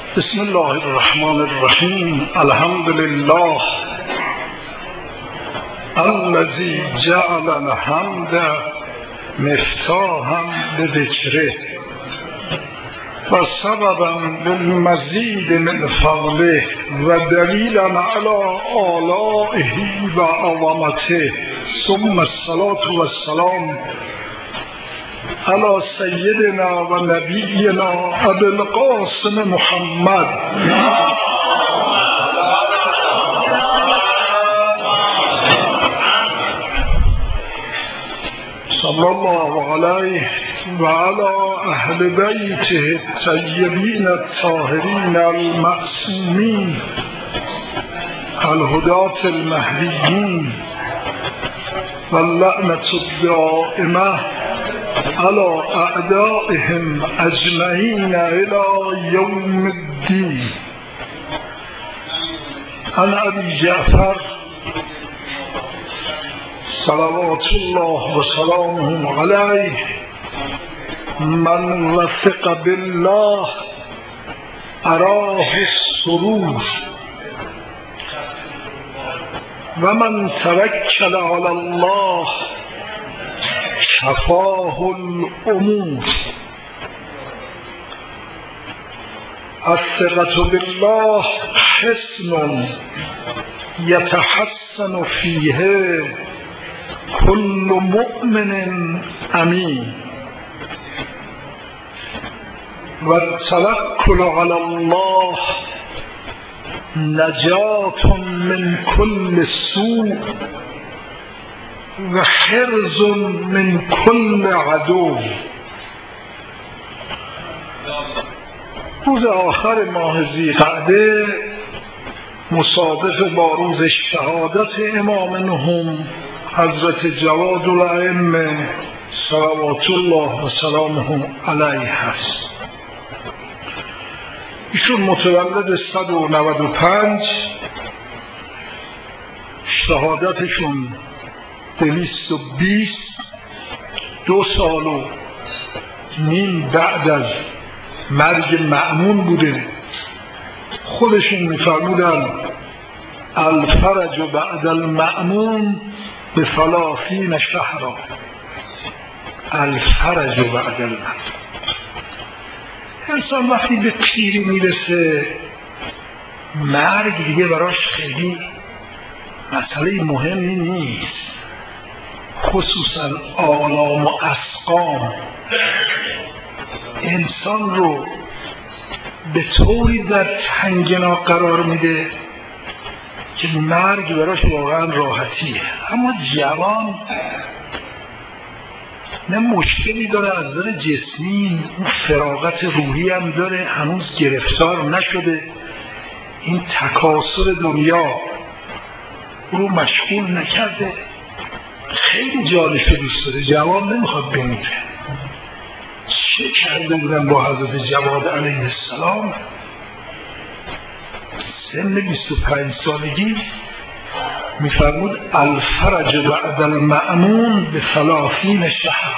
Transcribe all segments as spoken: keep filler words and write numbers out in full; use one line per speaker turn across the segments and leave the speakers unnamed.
بسم الله الرحمن الرحیم. الحمد لله الذي جعل الحمد مفتاحا لذکره و سببا للمزید من فضله و دلیلا علی آلائه و عظمته، ثم الصلاة والسلام علی سیدنا و نبینا ابی القاسم محمد صلی الله علیه و علی اهل بیته الطیبین الطاهرین المعصومین الهداة المهدیین و اللعنة الدائمة على اعدائهم اجمعین الى یوم الدین. عن ابی جعفر صلوات الله و سلامه علیه: من وثق بالله اراه السرور و من توکل علی الله شفاه الامور. الثقة بالله حصن يتحسن فيه كل مؤمن امین و التوکل علی الله نجات من كل سوء و حرز من كل عدو. روز آخر ماه ذی‌قعده مصادف با روز شهادت امام نهم حضرت جواد الائمه صلوات الله و سلامه علیه هست. ایشون متولد صد و نود و پنج، شهادتشون دویست و بیست، دو سال و نیم بعد از مرگ مأمون بوده. خودشون می‌فرمودن الفرج بعد المأمون به ثلاثین شهرا. الفرج بعد المأمون. انسان وقتی به پیری میرسه مرگ دیگه براش خیلی مسئله مهمی نیست، خصوصا آلام و اسقام انسان رو به طوری در تنگنا قرار میده که مرگ براش واقعا راحتیه. اما جوان نه مشکلی داره از نظر جسمی، اون فراغت روحی هم داره، هنوز گرفتار نشده، این تکاثر دنیا رو مشغول نکرده، خیلی جانش رو دوست داره، جوان نمیخواد بمیره. چه کرده بودن با حضرت جواد علیه السلام؟ سن بیست و پنج سالگی میفرمود الفرج بعد المأمون به ثلاثین شهر.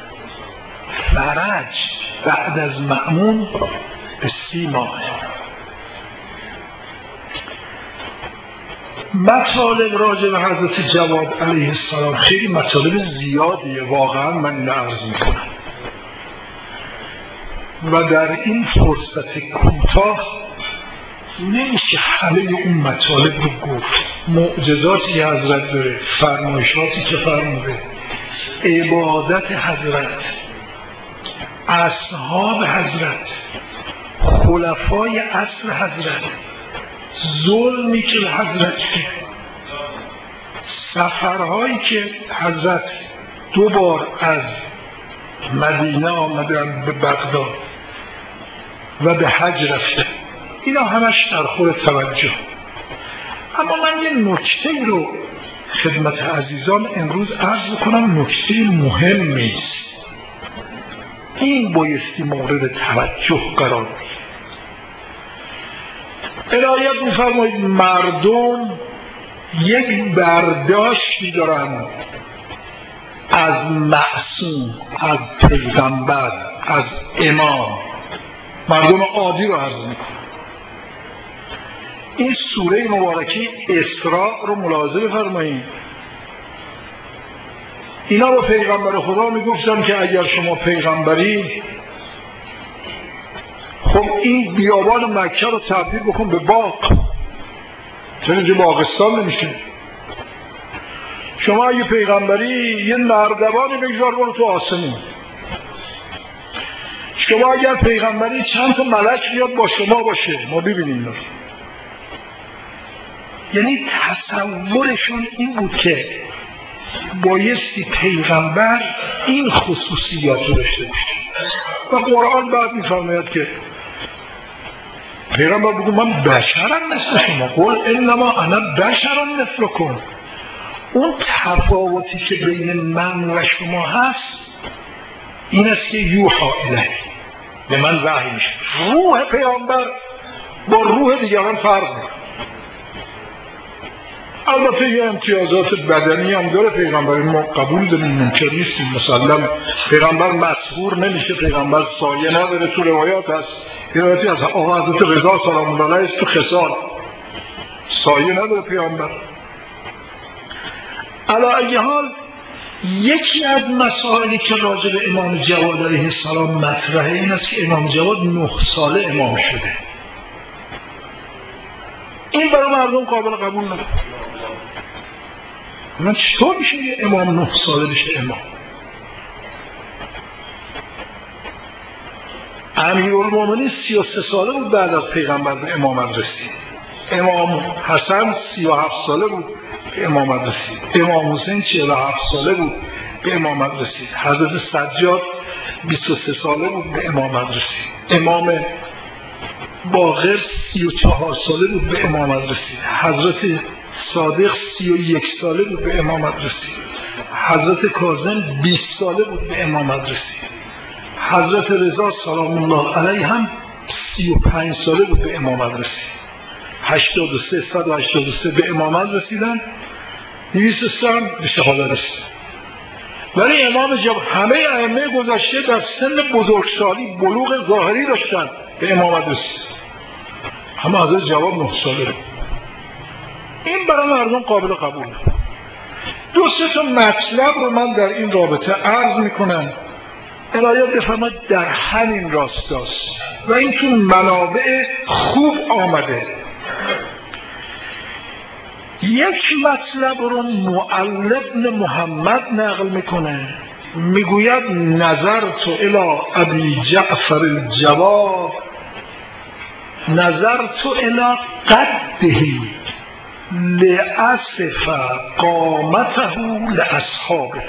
فرج بعد از مأمون به سی ماه. مطالب راجع به حضرت جواد علیه السلام خیلی مطالب زیادیه، واقعا من نعرض میکنم و در این فرصت کوتاه نمیشه همه اون مطالب رو گفت. معجزاتی که حضرت داره، فرمایشاتی که فرموده، عبادت حضرت، اصحاب حضرت، خلفای عصر حضرت، ظلمی که حضرت کرد، سفرهایی که حضرت دو بار از مدینه آمدن به بغداد و به حج رفته، اینا همش در خور توجه. اما من یه نکته رو خدمت عزیزان امروز عرض کنم، نکته مهمی است، این بایستی مورد توجه قرار بگیره. عنایت می‌فرمایید مردم یک برداشتی دارن از معصوم، از پیغمبر، از امام. مردم عادی رو عرض میکنن. این سوره مبارکه اسراء رو ملاحظه بفرمایید. اینا با پیغمبر خدا میگفتن که اگر شما پیغمبری، خب این بیابان مکه رو تبدیل بکن به باغ، چرا اینجا باغستان نمیشه؟ شما اگه پیغمبری یه نردبانی بگذار برو تو آسمون. شما اگر پیغمبری چند تا ملک بیاد با شما باشه، ما ببینیم رو. یعنی تصورشون این بود که بایستی پیغمبر این خصوصیات رو داشته باشه. و قرآن بعد میفرماید که پیغمبر بگو من بشرم مثل شما، قل انما انا بشرم مثلکم. اون تفاوتی که بین من و شما هست این است که یوحا الیه، به من وحی میشه. روح پیغمبر با روح دیگران فرق میکنه. البته یه امتیازات بدنی هم داره پیغمبر، ما قبول داریم، منکر نیستیم. مسلم پیغمبر مسحور نمیشه، پیغمبر سایه نداره. تو روایات هست، یه روایتی از آقا حضرت رضا سلام الله علیه تو خصال سایه نداره پیغمبر. علی ای حال یکی از مسائلی که راجع به امام جواد علیه السلام مطرحه این است که امام جواد نه ساله امام شده. این برای مردم قابل قبول نداره. من چطور میشه یه امام نه ساله بشه امام؟ امیرالمومنین سی و سه ساله بود بعد از پیغمبر به امامت رسید. امام حسن سی و هفت ساله بود به امامت رسید. امام حسین چهل و هفت ساله بود به امامت رسید. حضرت سجاد بیست و سه ساله بود به امامت رسید. امام باقر سی و چهار ساله بود به امامت رسید. حضرت صادق سی و یک ساله بود به امامت رسید. حضرت کاظم بیست ساله بود به امامت رسید. حضرت رضا سلام الله علیه هم سی و پنج ساله بود به امامت رسید. هشتاد و سه صد و هشتاد و سه به امامت رسیدن، دویست و سه هم به شهادت رسیدن. ولی امام جواد همه ائمه گذشته در سن بزرگسالی بلوغ ظاهری داشتن به امامت رسید. همه حضرت جواد نه ساله بود. این برای مردم قابل قبول. دو سه تا مطلب رو من در این رابطه عرض میکنم، عنایت بفرمایید در همین راستاست و این تو منابع خوب آمده. یک مطلب رو معلی بن محمد نقل میکنه، میگوید نظرت الی ابی جعفر الجواد نظرت الی قده لأصف قامته لأصحابه.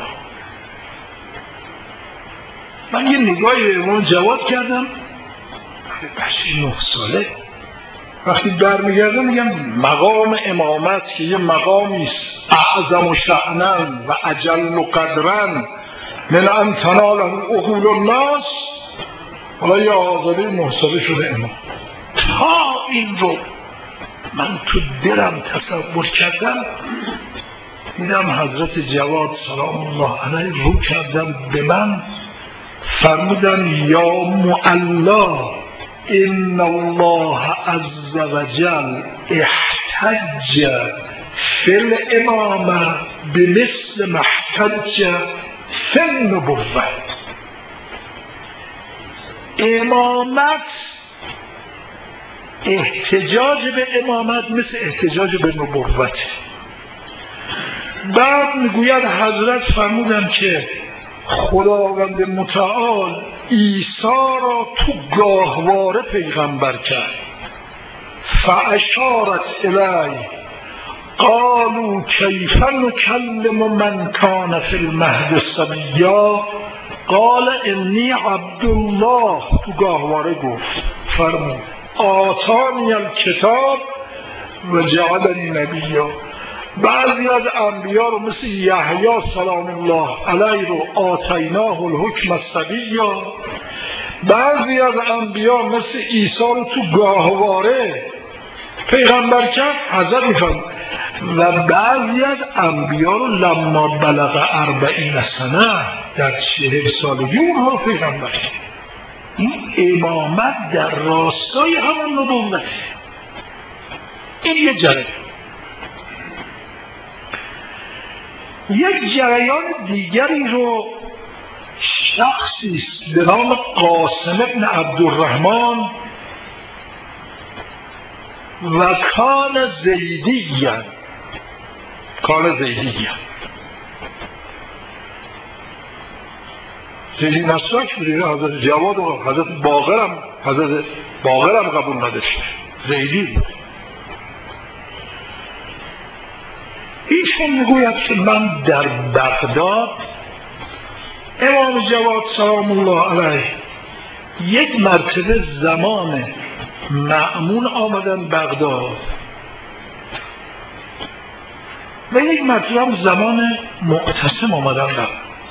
من یه نگاهی به امام جواد کردم، بچه نه ساله. وقتی برمیگردم میگم مقام امامت که یه مقامی است اعظم شأنا و اجل قدرا من ان تناله عقول الناس، حالا یه آزاده نه ساله شده امام. تا این رو من تو دلم تصور کردم، دیدم حضرت جواد سلام الله علیه رو کردم به من، فرمودن یا معلا ان الله عز وجل احتج فی الامامه بمثل ما احتج فی النبوه. امامت، احتجاج به امامت مثل احتجاج به نبوت. بعد میگوید حضرت فرمودن که خداوند متعال عیسی را تو گاهواره پیغمبر کرد. فاشارت الی قالوا کیف نکلم من کان فی المهد صبیا قال انی عبدالله. تو گاهواره گفت، فرمود آتانی الکتاب و جعلنی نبیا. بعضی از انبیا رو مثل یحیی سلام الله علیه رو آتیناه الحکم الصبیا، بعضی از انبیا مثل عیسی رو تو گاهواره پیغمبر کرد حضرت میفرمود، و بعضی از انبیا رو لما بلغ اربعین سنه در چهل سالگی اونها رو پیغمبر کرد. این امامت در راستای همان نبوت. این یه جریان. یک جریان دیگری رو شخصی به نام قاسم ابن عبدالرحمن و کان زیدیان کان زیدیان زیدی نسرک بودید، حضرت جواد و حضرت باقرم حضرت باقرم قبول نداشت، زیدی بود. ایشون میگوید که من در بغداد امام جواد سلام الله علیه یک مرتبه زمان مأمون آمدن بغداد و یک مرتبه هم زمان معتصم آمدن بغداد.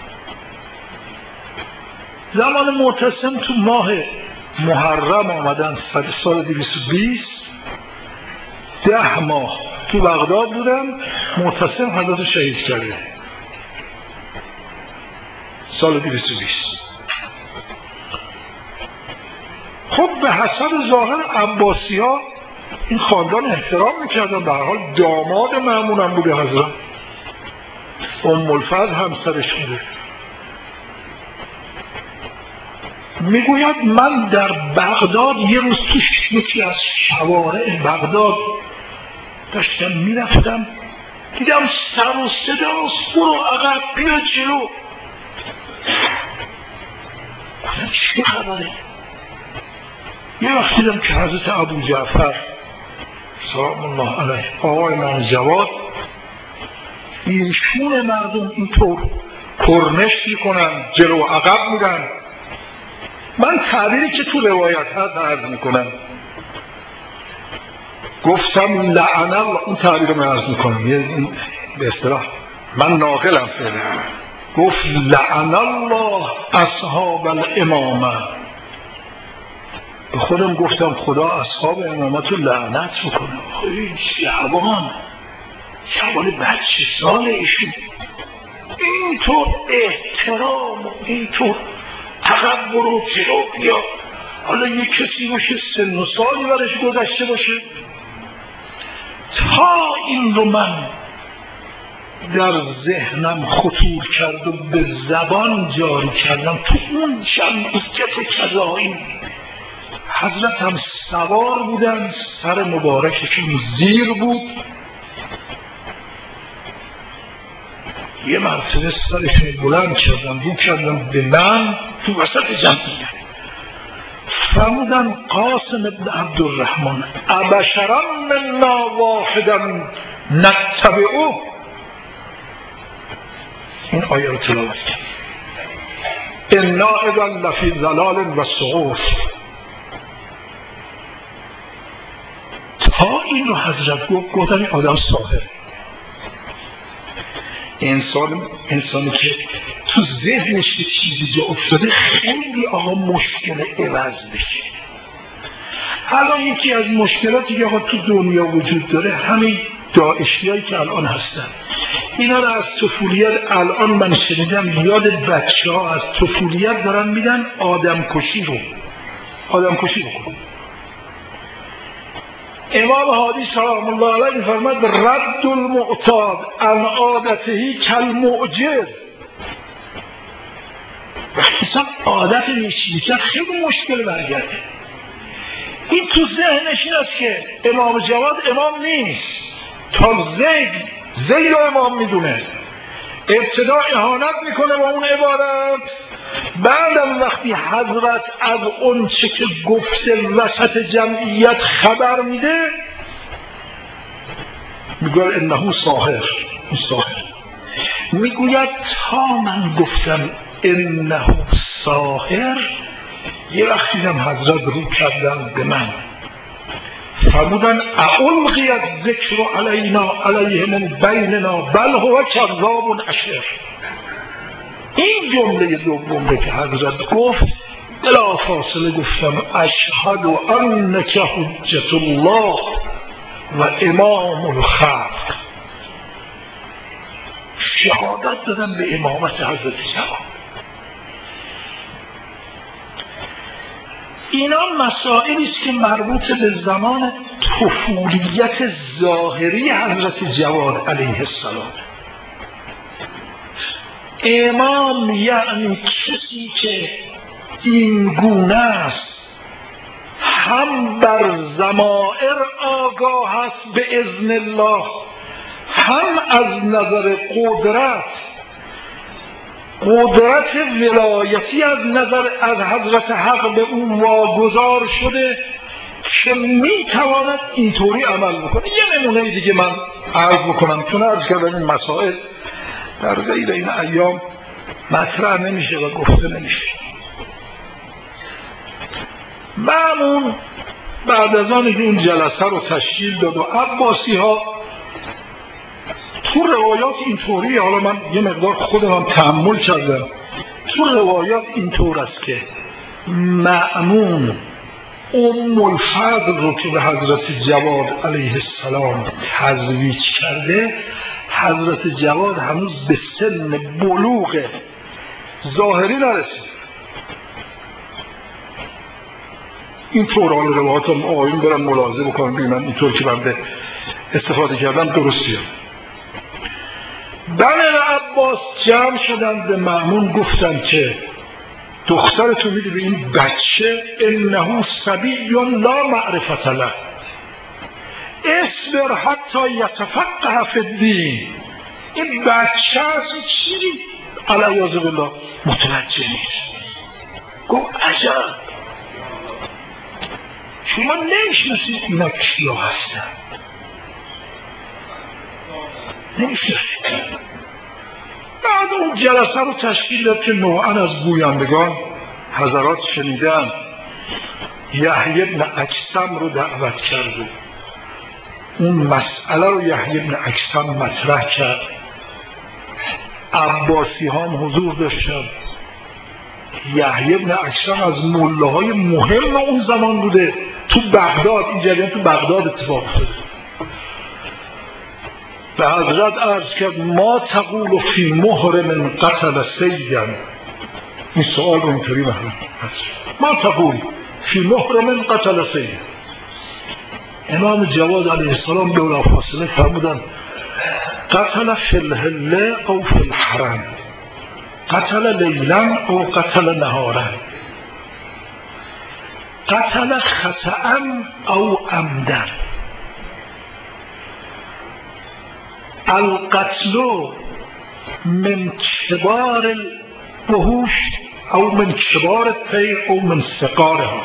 زمان معتصم تو ماه محرم آمدن سال دویست و بیست، ده ماه تو بغداد بودن. معتصم حضرت شهید کرده سال دویست و بیست. خب به حسب ظاهر عباسی ها این خاندان احترام میکردن، به هر حال داماد مأمون هم بوده حضرت، ام الفضل همسرش بوده. میگوید من در بغداد یه روز توش یکی از شوارع بغداد داشتم میرفتم، دیدم سر و صداست، برو عقب بیا جلو. چه خبره؟ یه وقت دیدم که حضرت ابو جعفر سلام الله علیه آقای من جواد ایشون مردم اینطور کرنش میکنن، جلو عقب میرن. من تعبیری که تو روایت هست عرض میکنم، گفتم لعن الله، این تعبیر رو من عرض میکنم به اصطلاح من ناقلم فعلا، گفت لعن الله اصحاب الامامه. به خودم گفتم خدا اصحاب امامت رو لعنت بکنه. این جوان جوان بچه سال ایشون اینطور احترام و اینطور عقب برو جلو بیا، حالا یک کسی باشه سن و سالی برش گذشته باشه. تا این رو من در ذهنم خطور کرد و به زبان جاری کردم. تو اون جمعیت کذایی حضرت هم سوار بودن، سر مبارکشون زیر بود، یه مرتبه سرشون بلند کردن رو کردن به من تو وسط جمعیت، فرمودن قاسم ابن عبدالرحمن ابشرا منا واحدا نتبعه. این آیه رو تلاوت کرد، انا اذا لفی ضلال و سعور. تا این رو حضرت گفت گفتن این آدم ساحره. انسان انسانی که تو ذهنش یه چیزی جا افتاده خیلی آقا مشکل عوض بشه. الان یکی از مشکلاتی که آقا تو دنیا وجود داره همین داعشیایی که الان هستن، اینا رو از طفولیت الان من شنیدم یاد بچه ها از طفولیت دارن میدن آدم کشی رو آدم کشی رو. امام هادی سلام الله علیه فرمود رد المعتاد عن عادته کالمعجز. وقتی اصلا عادت نیست خیلی مشکل برگرده. این تو ذهنش این است که امام جواد امام نیست، تا زید زید رو امام میدونه، ابتدا اهانت میکنه با اون عبارت، بعدم وقتی حضرت از اون چه که گفته وسط جمعیت خبر میده میگه انه ساحر. ساحر میگوید تا من گفتم انه ساحر، یه وقتی هم حضرت رو کردن به من فرمودن اولقی از ذکر علینا علیهم بیننا بل هو کذاب اشر. این جمله دوم که حضرت گفت بلا فاصله گفتم اشهد انک حجت الله و امام الخلق. شهادت دادم به امامت حضرت جواد. اینا مسائلی است که مربوط به زمان طفولیت ظاهری حضرت جواد علیه السلام. امام یعنی کسی که این گونه است، هم بر ضمائر آگاه است به اذن الله، هم از نظر قدرت قدرت ولایتی از نظر از حضرت حق به اون واگذار شده که میتواند اینطوری عمل بکنه. یه نمونه دیگه من عرض بکنم، چون عرض کردم این مسائل در غیر این ایام مطرح نمیشه و گفته نمیشه. مأمون بعد از آن که اون جلسه رو تشکیل داد و عباسی ها، تو روایات اینطوری، حالا من یه مقدار خودم تأمل کردم، تو روایات اینطور است که مأمون ام الفضل رو که به حضرت جواد علیه السلام تزویج کرده، حضرت جواد هنوز به سن بلوغ ظاهری نرسید. اینطور حال روایات هم آیون برن ملاحظه بکنم ببینن اینطور که من به استفاده کردم درستیه. بنی عباس جمع شدن به مأمون گفتن که دخترتو میدی به این بچه، انه صبی لا معرفت له، اصبر حتی یتفقه فی الدین. این بچه هست چیزی علیاذ بالله متوجه نیست. گفت عجب، شما نمیشناسید اینا کیا هستن، نمیشناسید. بعد اون جلسه رو تشکیل داد که نوعا از گویندگان حضرات شنیدن، یحیی بن اکثم رو دعوت کرد و اون مسئله رو یحیی بن اکثم مطرح کرد. عباسی ها هم حضور داشتن. یحیی بن اکثم از ملاهای مهم اون زمان بوده، تو بغداد، این جریان تو بغداد اتفاق افتاده. به حضرت عرض کرد ما تقول فی محرم قتل سیدا، این سؤال رو اینطوری محرم ما تقول فی محرم قتل سیدا. امام جواد علیه السلام بلا فاصله فرمودن قتل فی الحله او فی الحرم، قتل لیلا او قتل نهارا، قتل خطأ او عمدا. القتل من كبار الوحوش او من كبار الطير او من صغارها،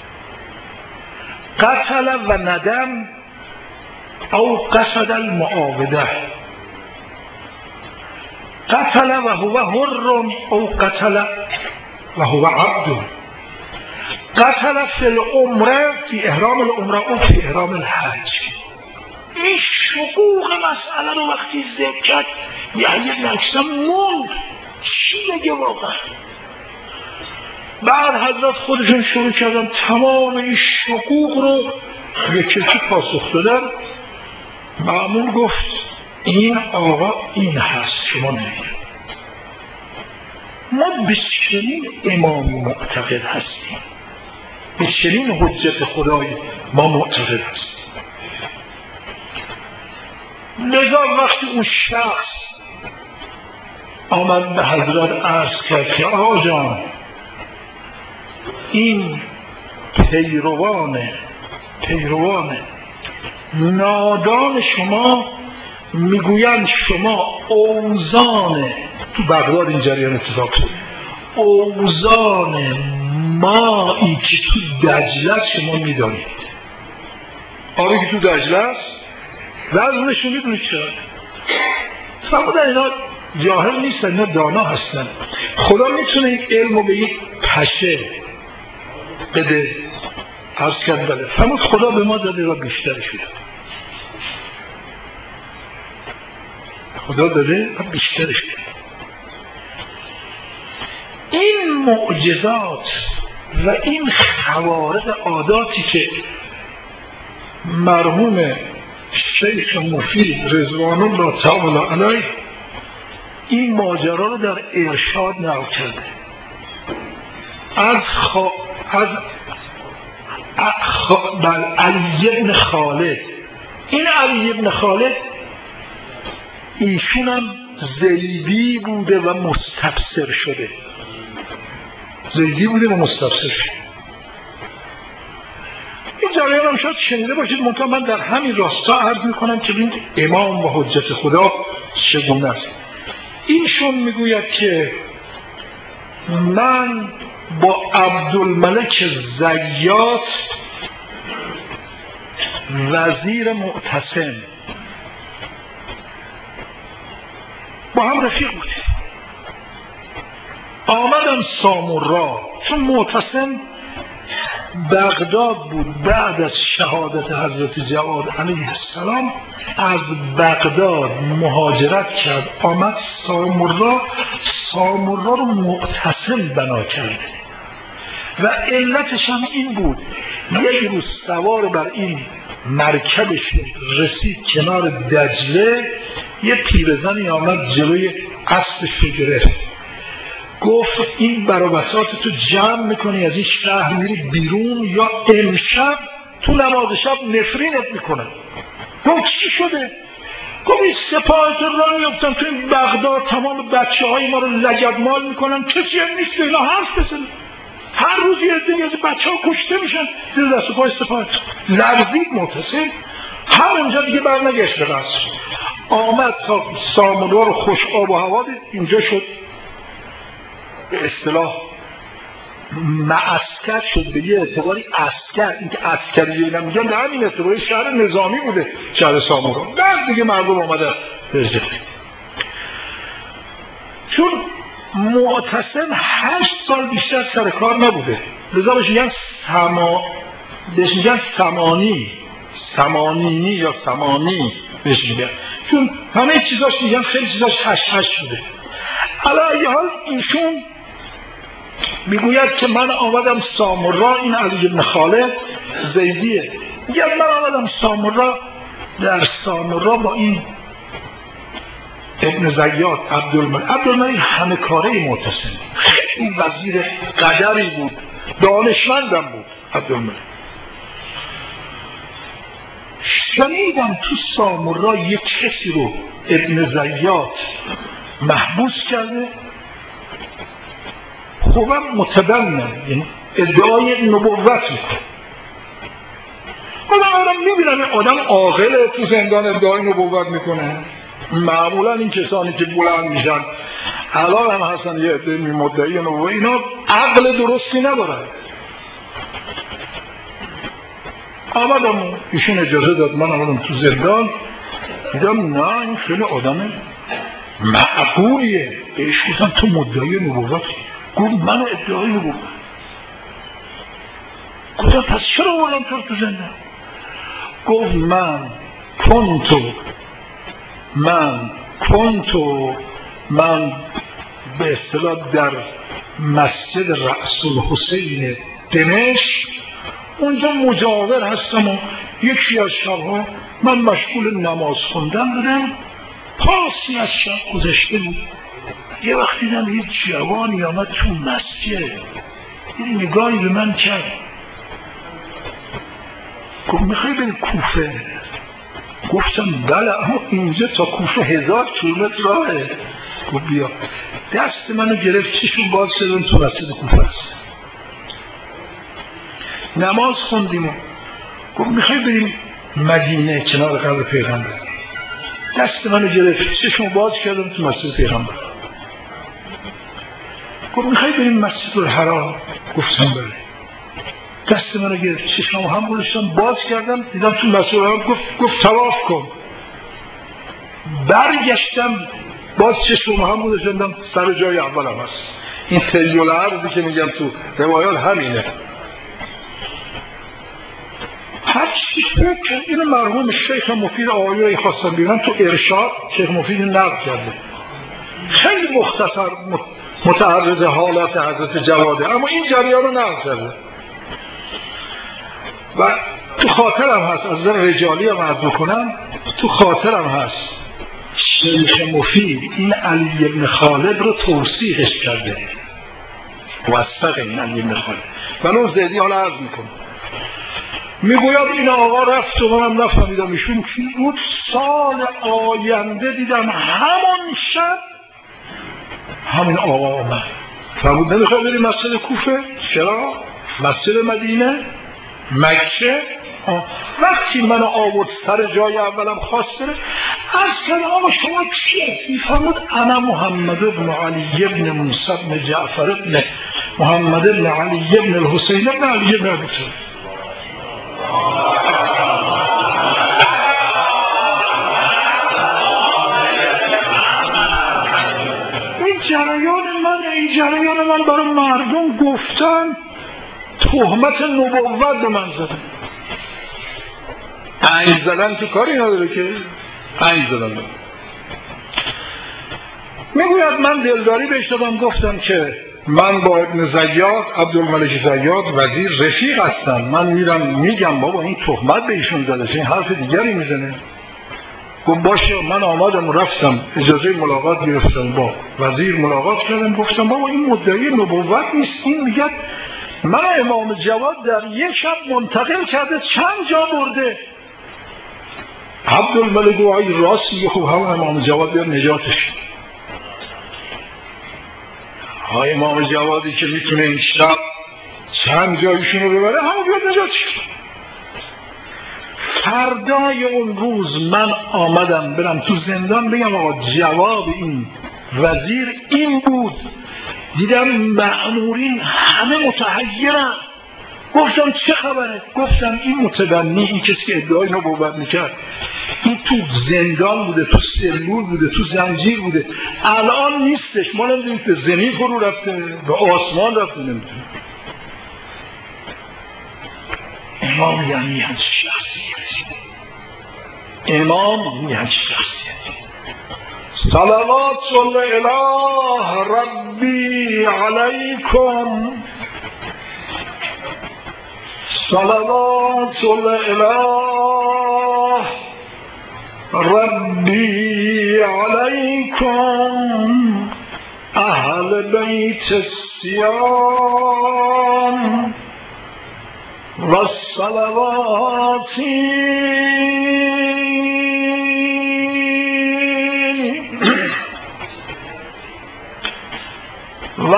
قتل و ندم او قصد المعاوده، قتل و هو حر او قتل و هو عبد، قتل فی العمره فی احرام العمره او فی احرام الحج. این شقوق مسئله رو وقتی ذکر کرد یحیی بن اکثم موند چی بگه واقعا. بعد حضرت خودشون شروع کردن تمام این شقوق رو یکی یکی پاسخ دادن. مأمون گفت این آقا این هست، شما نمیگید. ما به چنین امامی معتقد هستیم، به چنین حجت خدای ما معتقد هستیم. لذا وقتی اون شخص آمد به حضرت عرض کرد که آقا جان این پیروان پیروان نادان شما میگویند شما اوزان، تو بغداد این جریان اتفاق شد، اوزان مایی که تو دجله شما میدانید. آبی که تو دجله وزنشون میدونید چرا؟ فرمودن اینا جاهل نیستن، اینا دانا هستن. خدا میتونه این علم رو به یک پشه بده. عرض کرد بله. فرمود خدا به ما داده و بیشتر شده. خدا داده و بیشتر شده. این معجزات و این خوارق عاداتی که مرحوم شیخ مفید رضوان الله تعالی علیه این ماجرا رو در ارشاد نقل کرده. از, خا... از خ... بل علی ابن خالد. این علی ابن خالد ایشون هم زیدی بوده و مستبصر شده، زیدی بوده و مستبصر شده. این جریان هم شاید شنیده باشید، منتها من در همین راستا عرض میکنم که این امام و حجت خدا چگونه است. ایشون میگوید که من با عبدالملک زیات وزیر معتصم با هم رفیق بودیم. آمدم سامورا، چون معتصم بغداد بود بعد از شهادت حضرت جواد علیه السلام، از بغداد مهاجرت کرد آمد سامورا. سامورا رو معتصم بنا کرد و علتش هم این بود، یک روز سوار بر این مرکبش رسید کنار دجله، یه پیرزنی آمد جلوی اسبش رو گرفت، گفت این برابسات تو جمع میکنی از این شهر میری بیرون یا امشب تو نماز شب نفرینت میکنن. گفت چی شده؟ گفت این سپاهت را میفتن تو این بغداد، تمام بچه های ما رو لگدمال میکنن، کسی هم نیست اینا حرف بزنه، هر روز یه عده از بچه ها کشته میشن زیر دست و پای سپاه. لرزید معتصم، همونجا دیگه برنگشت به قصر، آمد تا سامورا رو خوش آب و هوا دید. اینجا شد به اصطلاح معسکر، شد به یه اعتباری اسکر. این که اسکریه نمیگن به همین اعتباری شهر نظامی بوده شهر سامورا. بعد دیگه مردم آمده برزه، چون معتصم هشت سال بیشتر سر کار نبوده، لذا بهش میگن سما بهش میگن سمانی سمانینی یا سمانی بهش میگن، چون همه چیزاش میگن خیلی چیزاش هشت هشت بوده. علی حال ایشون میگوید که من آمدم سامورا، این علی بن خالد زیدیه، میگه من آمدم سامورا، در سامورا با این ابن زیاد عبدالملک عبدالملک همه کاره معتصم، خیلی وزیر قدری بود، دانشمندم بود عبدالملک. شنیدم تو سامورا یک کسی رو ابن زیاد محبوس کرده، خوبم متبنم، یعنی ادعای نبوت میکنه. آدم آدم میبینم آدم عاقله تو زندان ادعای نبوت میکنه. معمولا این کسانی که بلند میشن الان هم هستن یه عده مدعی نبوت، اینا عقل درستی ندارن. آمدم ایشون اجازه داد، من آمدم تو زندان، دیدم نه این خیلی آدم معقولیه. بهش گفتم تو مدعی نبوتی؟ گفت من ادعای نبوت. گفتم پس چرا آوردم تو تو زندان؟ گفت من کنتو من کنتو من به اصطلاح در مسجد رأس الحسین دمشق اونجا مجاور هستم و یکی از شبها من مشغول نماز خوندن بودم، پاسی از شب گذشته بود، یه وقتی دیدم یه جوانی آمد تو مسجد، یه نگاهی به من کرد، گفت میخوای بری کوفه؟ گفتم بله، اما اینجا تا کوفه هزار کیلومتر راهه. گفت بیا. دست منو گرفت، چشون باز شدن تو مسجد کوفه است. نماز خوندیم و گفت میخوای بریم مدینه کنار قبر پیغمبر؟ دست منو گرفت، چشون باز کردم تو مسجد پیغمبر. گفت میخوای بریم مسجد الحرام؟ گفتم بله. دست منو گرفت، چشم هم گذاشتم باز کردم، دیدم تو مسجد الحرام. گفت گفت طواف کن. برگشتم باز چشم هم گذاشتم سر جای اولم هست. این تریول عرضی که میگم تو روایات همینه. هر چی فکر اینو مرحوم شیخ مفید آقایی رو خواستم بیارم تو ارشاد، شیخ مفید نقل کرده، خیلی مختصر متعرض حالات حضرت جواده، اما این جریان رو نقل کرده و تو خاطرم هست، از نظر رجالی هم عرض بکنم، تو خاطرم هست شیخ مفید این علی بن خالد رو توصیحش کرده، وثق این علی بن خالد، ولو زیدی حالا عرض میکنم. میگوید این آقا رفت و منم نفهمیدم ایشون کی بود. سال آینده دیدم همون شب همین آقا آمد فرمود نمیخوای بریم مسجد کوفه؟ چرا؟ مسجد مدینه؟ مکه؟ وقتی منو آورد سر جای اولم خواست بره اصلا آقا شما چی هستی؟ فرمود انا محمد ابن علی ابن موسی ابن جعفر ابن محمد ابن علی ابن الحسین ابن علی ابن ابی طالب. این جریان من این جریان من برای مردم گفتن تهمت نبوت به من زدن. پنج زدن تو کاری نداره که پنج زدن. میگوید من دلداری بهش دادم گفتم که من با ابن زیاد عبدالملک زیاد وزیر رفیق هستم، من میرم میگم بابا این تهمت به ایشون زده، این حرف دیگری میزنه. گفت باشه. من آمدم و رفتم اجازه ملاقات گرفتم با وزیر ملاقات کردم گفتم بابا این مدعی نبوت نیست، این میگه من امام جواد در یک شب منتقل کرده چند جا برده. عبدالملک گوی راست میگه خب همون امام جواد بیاد نجاتش. های امام جوادی که میتونه این شب چند جایشون رو ببره همون بیاد نجاتش. فردای اون روز من آمدم برم تو زندان بگم آقا جواب این وزیر این بود. دیدم مأمورین همه متحیرن. گفتم چه خبره؟ گفتم این متبنی این کسی که ادعای نبوت میکرد این تو زندان بوده، تو سلول بوده، تو زنجیر بوده، الان نیستش. ما نمیدونیم به زمین فرو رفته به آسمان رفته نمیدونیم. امام یعنی همچه شخصیتی امام یعنی شخصیتی صلوات الله ربی علیکم صلوات الله ربی علیکم اهل بیت السیام و الصلوات و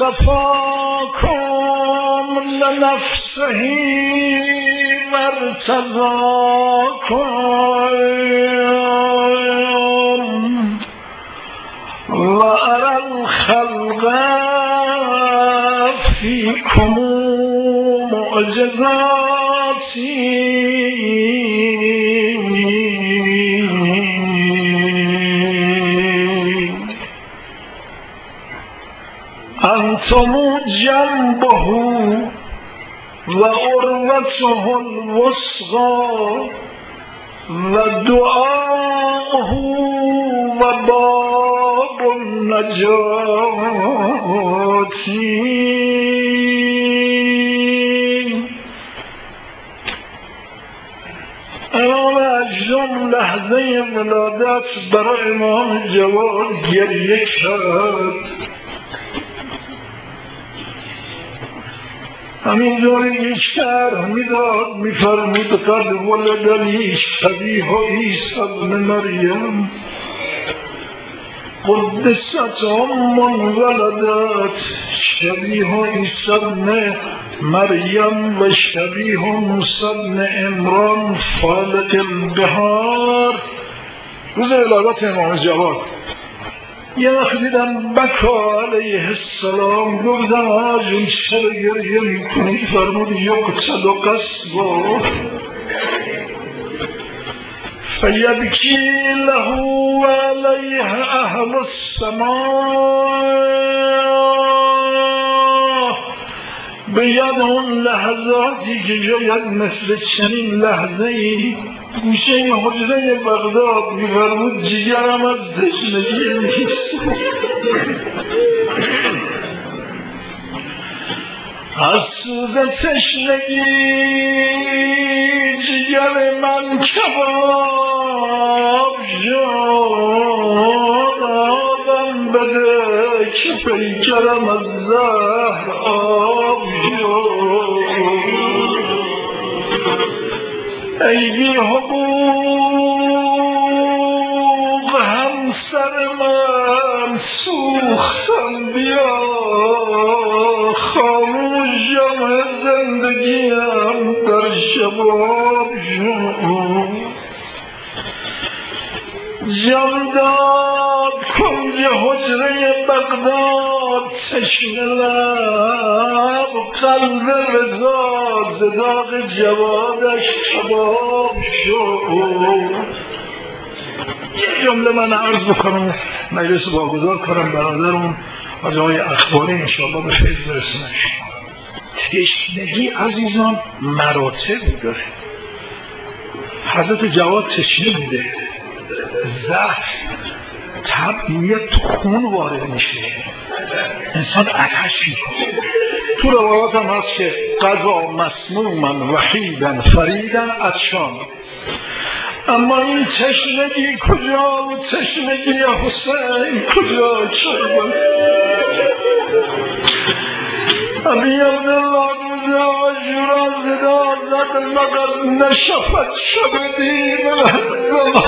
اصطفاکم لنفسه و ارتضاکم و ارى الخلق فیکم معجزاتی انتم جنبه و عروته الوثقی و دعاءه و باب النجاتی. امام اجدم لحظه ولادت برای امام جواد گریه کرد. همین دور یک شرح میداد میفرمود قد ولدنی شبیه عیسی ابن مریم قدست ام ولدت شبیه عیسی ابن مریم و شبیه موسی ابن عمران فالق البحار. روز ولادت امام جواد یه وقت دیدم بکا علیه السلام گفتم آجون چرا گریه میکنی؟ فرمود یقتل و قصبا فیبکی له و علیه اهل السماء. به ید اون لحظاتی که شاید مثل چنین لحظه ای گوشه حجره بغداد میفرمود جگرم از تشنگی نیست. از سوز تشنگی جگر من کباب شد. آبم بده که پیکرم از زهر آب شد. ای بی حقوق همسر من سوختم بیا خاموشم زندگیم در شباب شد جمداد کنج حجره بغداد چشم لب قلب رضا ز داغ جوادش کباب شد. یه جمله من عرض بکنم مجلس واگذار کنم برادرم از آقای اخباری انشاءالله به فیض برسونش. تشنگی عزیزان مراتبی داره. حضرت جواد تشنه بوده، زهر طبیعت تو خون وارد میشه، انسان آتش میکنه. تو روایات هم هست که قضا مسموما وحیدا فریدا عطشان. اما این تشنگی کجا؟ تشنگی حسین کجا؟ چرا ابی عبدالله روز عاشورا صدا زد مگر نشفت شب دین الزمان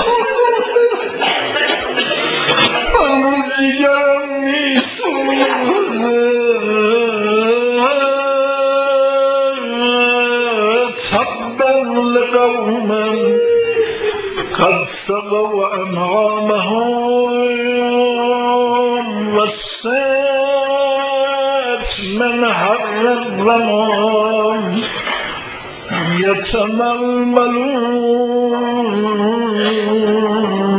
هنوز دیگرم میسوزه تبا لقوما قد سقوا انعامهم والسيف من حر الظلام يتململون